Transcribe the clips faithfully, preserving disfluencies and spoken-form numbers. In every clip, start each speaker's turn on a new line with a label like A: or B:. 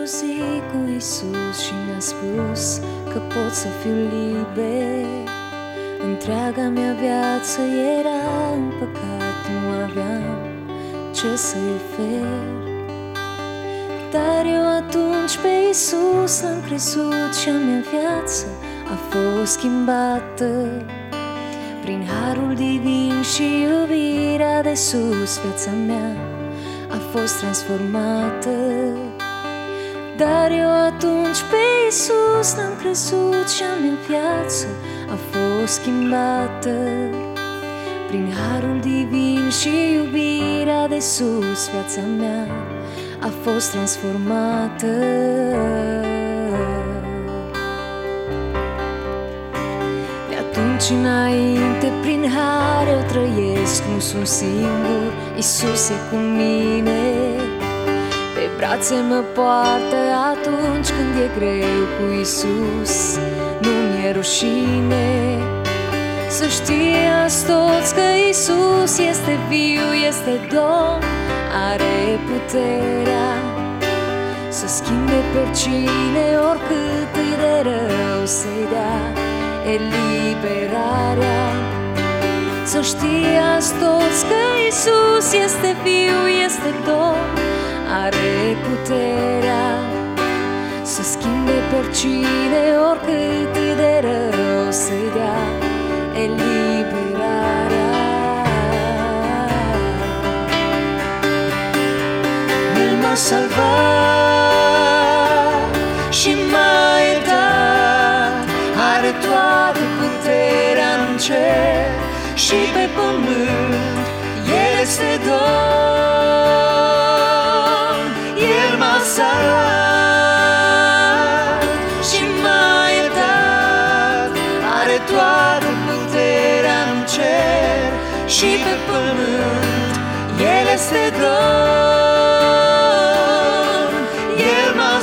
A: zi cu Iisus și mi-a spus că pot să fiu liber. Întreaga mea viață era în păcat, nu aveam ce să-i ofer. Dar eu atunci pe Iisus l-am crezut și a mea viață a fost schimbată. Prin harul divin și iubirea de sus, viața mea a fost transformată. Dar eu atunci pe Iisus l-am crezut și a mea viață a fost schimbată. Prin harul divin și iubirea de sus, viața mea a fost transformată. De atunci înainte prin har eu trăiesc, nu sunt singur, Iisus e cu mine. Pe brațe mă poartă atunci când e greu, cu Iisus nu mi-e rușine. Să știați toți că Iisus este viu, este Domn, are puterea să schimbe pe oricine, oricât îi de rău, să-i dea eliberarea. Să știați toți că Iisus este viu, este Domn, are puterea să schimbe pe oricine, oricât îi de rău, să-i dea eliberarea. El m-a salvat și m-a iertat, are toată puterea în cer și pe pământ, El este Domn. El m-a salvat și m-a iertat, are toată puterea în cer și pe pământ, El este Domn. El m-a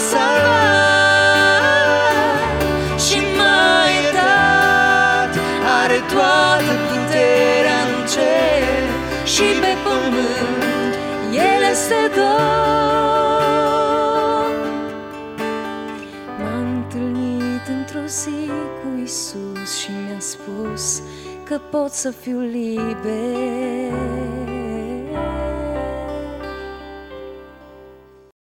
A: salvat și m-a iertat, are toată puterea în cer și pe pământ, El este Domn. M-am întâlnit într-o zi cu Iisus și mi-a spus că pot să fiu liber.